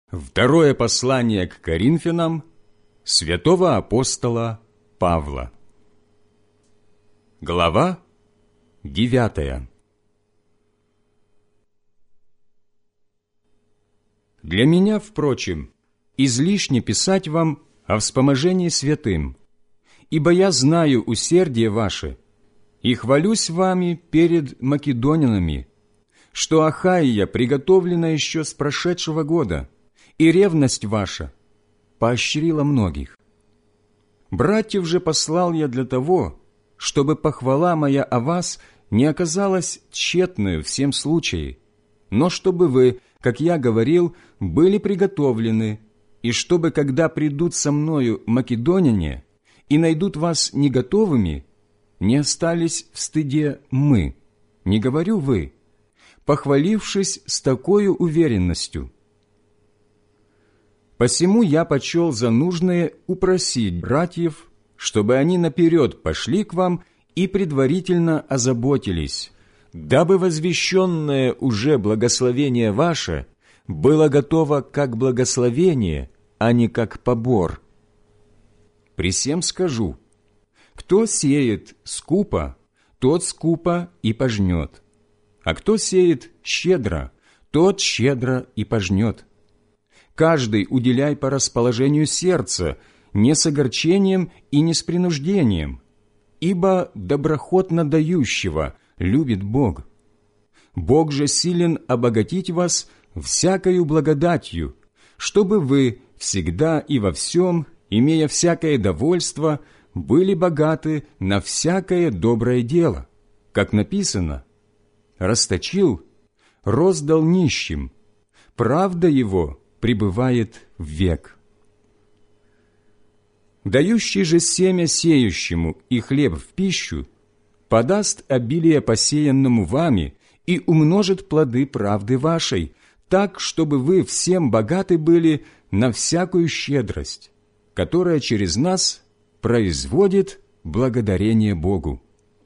Второе послание к Коринфянам святого апостола Павла. Глава 9. Для меня, впрочем, излишне писать вам о вспоможении святым, ибо я знаю усердие ваше и хвалюсь вами перед македонянами, что Ахайя приготовлена еще с прошедшего года, и ревность ваша поощрила многих. Братьев же послал я для того, чтобы похвала моя о вас не оказалась тщетною в всем случае, но чтобы вы, как я говорил, были приготовлены, и чтобы, когда придут со мною македоняне и найдут вас не готовыми, не остались в стыде мы, не говорю вы, похвалившись с такою уверенностью. Посему я почел за нужное упросить братьев, чтобы они наперед пошли к вам и предварительно озаботились, дабы возвещенное уже благословение ваше было готово как благословение, а не как побор. При сем скажу, кто сеет скупо, тот скупо и пожнет, а кто сеет щедро, тот щедро и пожнет. Каждый уделяй по расположению сердца, не с огорчением и не с принуждением, ибо доброхотно дающего любит Бог. Бог же силен обогатить вас всякою благодатью, чтобы вы всегда и во всем, имея всякое довольство, были богаты на всякое доброе дело, как написано: «Расточил, роздал нищим, правда его пребывает век». Дающий же семя сеющему и хлеб в пищу подаст обилие посеянному вами и умножит плоды правды вашей, так, чтобы вы всем богаты были на всякую щедрость, которая через нас производит благодарение Богу.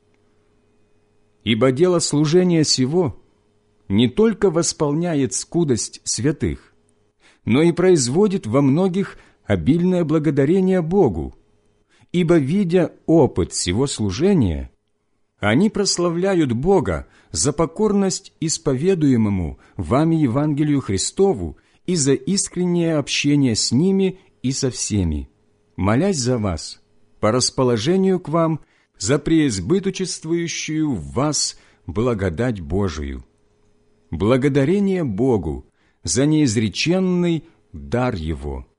Ибо дело служения сего не только восполняет скудость святых, но и производит во многих обильное благодарение Богу, ибо, видя опыт сего служения, они прославляют Бога за покорность исповедуемому вами Евангелию Христову и за искреннее общение с ними и со всеми, молясь за вас, по расположению к вам, за преизбыточествующую в вас благодать Божию. Благодарение Богу за неизреченный дар Его.